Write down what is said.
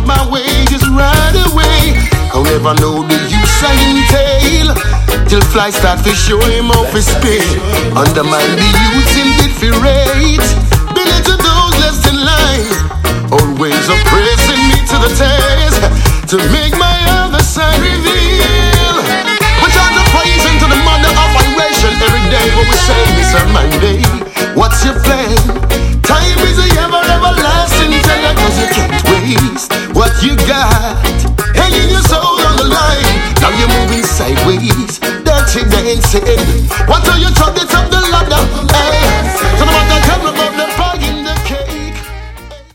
my wages right away. I'll never know the use I entail till fly start to show him off his pay. Undermine the youths in bid for rate. Belittle those less in line. Always oppressing me to the test to make my other side reveal. We try to praise into the mother of vibration every day. What we say, Mr. Monday, what's your plan? Time is a everlasting teller, cause you can't waste what you got. Hanging your soul on the line, now you're moving sideways. Dirty dancing,